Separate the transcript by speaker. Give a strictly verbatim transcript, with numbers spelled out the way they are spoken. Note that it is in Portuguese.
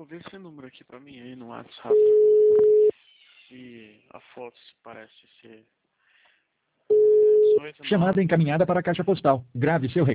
Speaker 1: vê esse número aqui pra mim aí no WhatsApp. E a foto se parece ser dezoito,
Speaker 2: Chamada
Speaker 1: nove.
Speaker 2: encaminhada para a caixa postal. Grave seu recado.